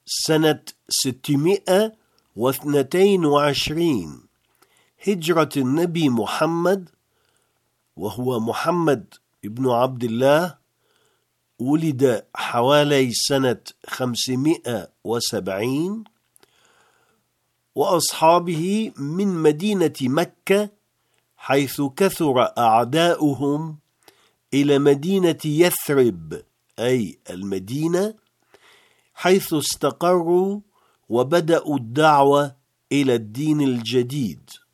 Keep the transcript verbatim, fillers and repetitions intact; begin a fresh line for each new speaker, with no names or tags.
سنة ستمائة واثنتين وعشرين هجرة النبي محمد، وهو محمد ابن عبد الله، ولد حوالي سنة خمسمائة وسبعين، وأصحابه من مدينة مكة، حيث كثر أعداؤهم، إلى مدينة يثرب أي المدينة، حيث استقروا وبدأوا الدعوة إلى الدين الجديد.